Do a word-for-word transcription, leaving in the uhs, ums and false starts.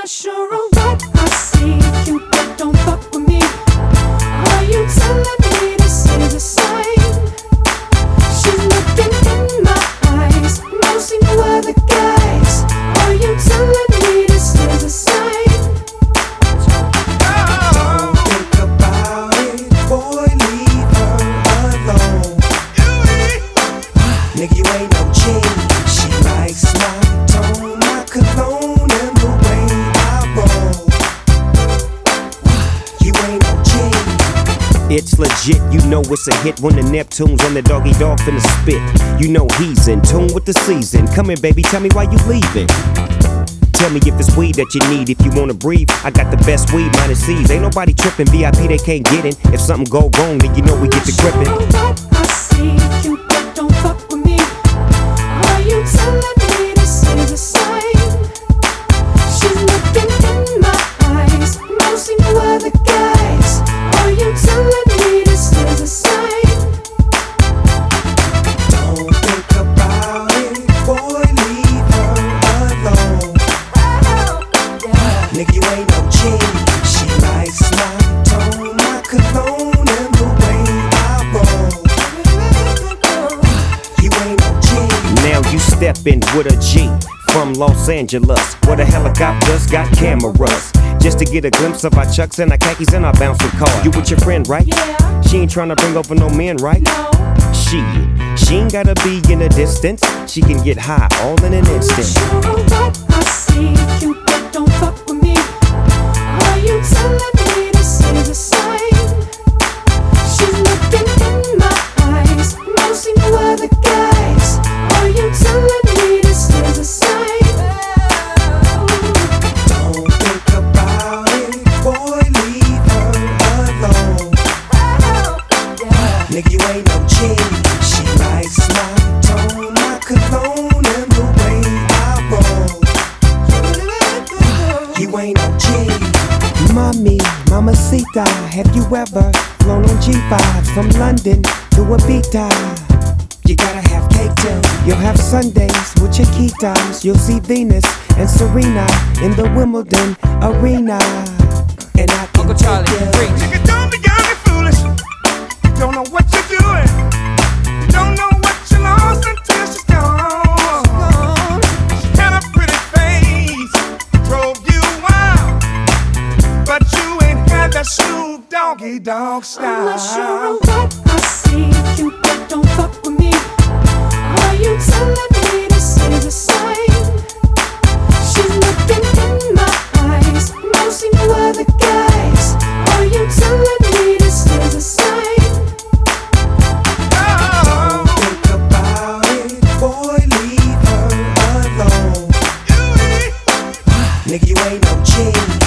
not sure of what I see. Cupid, don't fuck with me. Are you telling me this is a sign? She's looking in my eyes, no see no other guys. Are you telling me this is a sign? Don't think about it, boy, leave her alone. Nigga, you ain't no G. She likes my tone, my cologne, and the way I roll. You ain't no G. It's legit, you know it's a hit when the Neptunes and the doggy dog finna spit. You know he's in tune with the season. Come in, baby, tell me why you leaving. Tell me if it's weed that you need. If you wanna breathe, I got the best weed, minus C's. Ain't nobody tripping, V I P they can't get in. If something go wrong, then you know we get to gripping. What I see, Cupid, don't fuck with me. Are you telling me this is a sign? She's looking in my eyes, no see no other guys. Are you telling me this is a sign? Don't think about it, boy, leave her alone. Nigga, you ain't no G. She likes my tone, my cologne, and the way I roll. You ain't no G. Now you steppin' with a G from Los Angeles, where the helicopters got cameras, just to get a glimpse of our chucks and our khakis and our bouncing car. You with your friend, right? Yeah. She ain't tryna bring over no men, right? No. She, she ain't gotta be in a distance. She can get high all in an I'm not instant. sure of what I see. Cupid, don't fuck with me. Are you telling me this is a sign? She's looking in my eyes, no see no other guys. Are you telling me this is a sign? Don't think about it, boy, leave her alone. Nigga, you ain't no G. She likes my tone, my cologne, and the way I roll. You ain't no G. Mommy, mamacita, have you ever flown on G fives from London to Ibiza? You gotta have cake too. You'll have Sundays with Chiquitas. You'll see Venus and Serena in the Wimbledon arena. And I can Uncle Charlie, take you. preach. Nigga, don't be young and foolish. You don't know what you're doing. You don't know what you lost until she's gone. She had a pretty face, drove you wild, but you ain't had that Snoop Doggy Dogg I'm not style. sure of what I see. Cupid, don't fuck with me. Are you telling me this is a sign? She's looking in my eyes, no see no other guys. Are you telling me this is a sign? Oh, Think about it, boy, leave her alone. you ain't Nigga, you ain't no G.